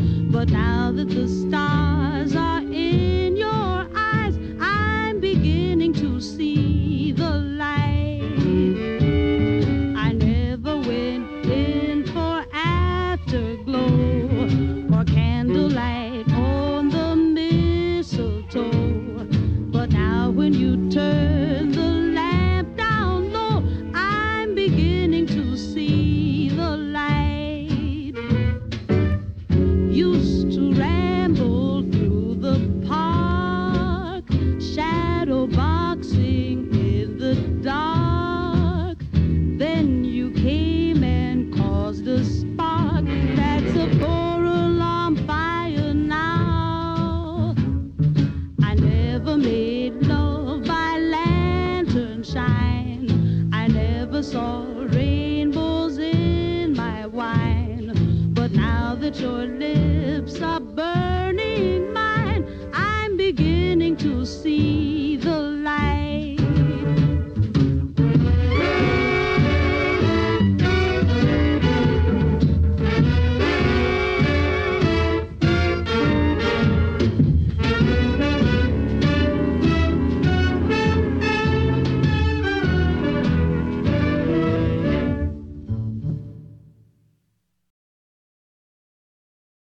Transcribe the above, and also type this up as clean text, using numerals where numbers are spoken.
But now that the stars are in your eyes, I'm beginning to see the light. I never went in for afterglow or candlelight on the mistletoe. But now when you turn the lamp down low, I'm beginning to see the light. Used to ramble through the park, shadow boxing in the dark. Then you came and caused a spark that's a coral on fire now. I never made love by lantern shine. I never saw rainbows in my wine. But now that you're